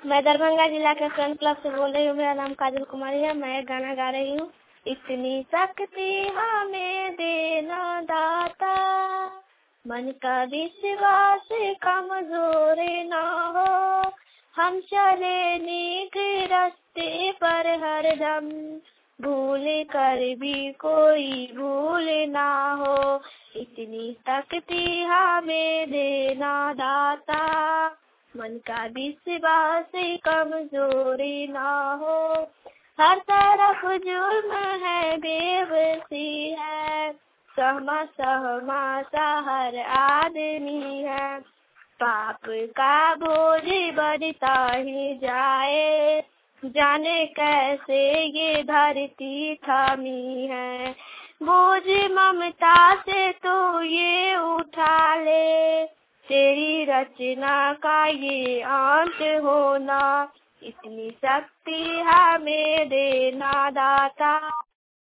मैं दरभंगा जिला के फ्रेंड क्लब से बोल रही हूँ। मेरा नाम काजल कुमारी है। मैं गाना गा रही हूँ। इतनी शक्ति हमें देना दाता, मन का विश्वास कमजोर ना हो, हम चले नेक रास्ते पर हरदम, भूल कर भी कोई भूल ना हो। इतनी शक्ति हमें देना दाता, मन का विश्वास कमजोरी ना हो। हर तरफ जुल्म है, बेबसी है, सहमा सहमा सा हर आदमी है। पाप का बोझ बढ़ता ही जाए, जाने कैसे ये धरती थमी है। बोझ ममता से तो ये उठा ले, तेरी रचना का ये अंत होना। इतनी शक्ति हमें देना दाता।